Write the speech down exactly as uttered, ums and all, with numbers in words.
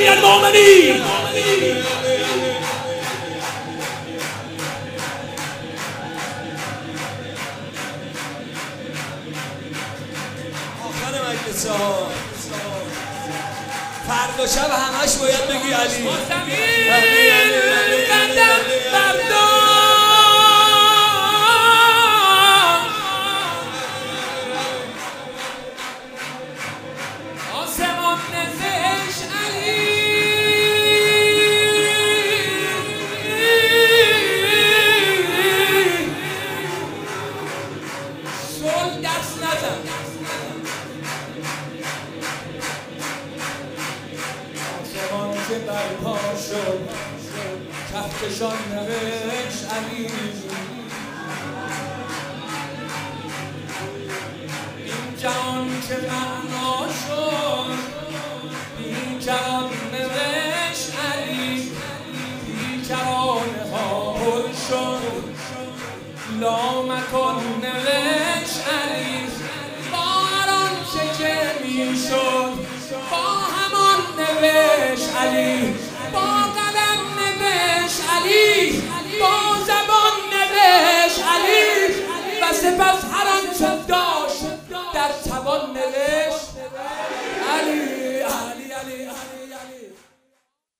امیر المؤمنین. آخر مجلس ها فردا شب همش باید بگی علی قدم بردار آسمان نزش علی سل دست نزن آسمان که برپا شد کفتشان نوشت علی این جهان که معنا شد بیکران نوشت علی بیکرانه ها پر شد لامکان نوشت علی با هر آنچه که میشد با همان نوشت علی